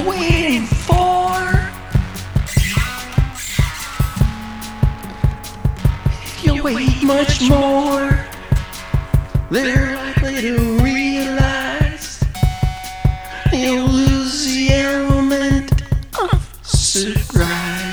you waiting for? If you wait much more, they're likely to realize you'll lose the element of surprise.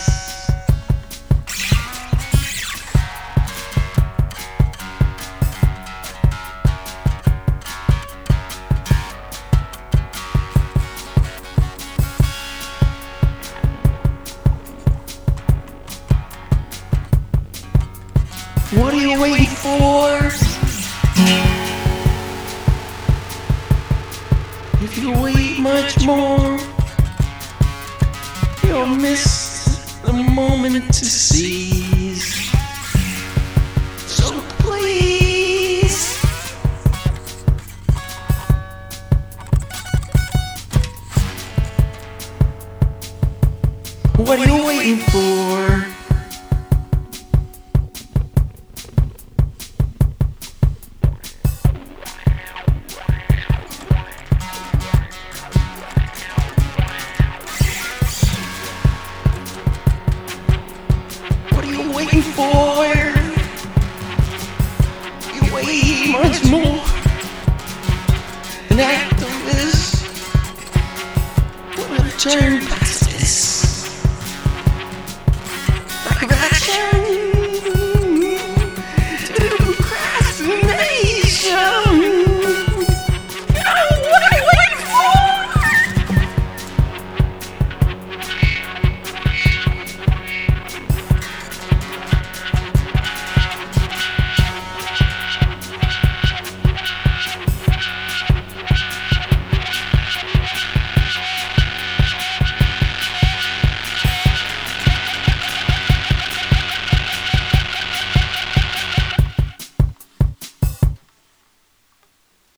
What are you waiting for? If you wait much more, you'll miss the moment to seize. So please, what are you waiting for? Waiting for? You wait much more. An activist will turn back.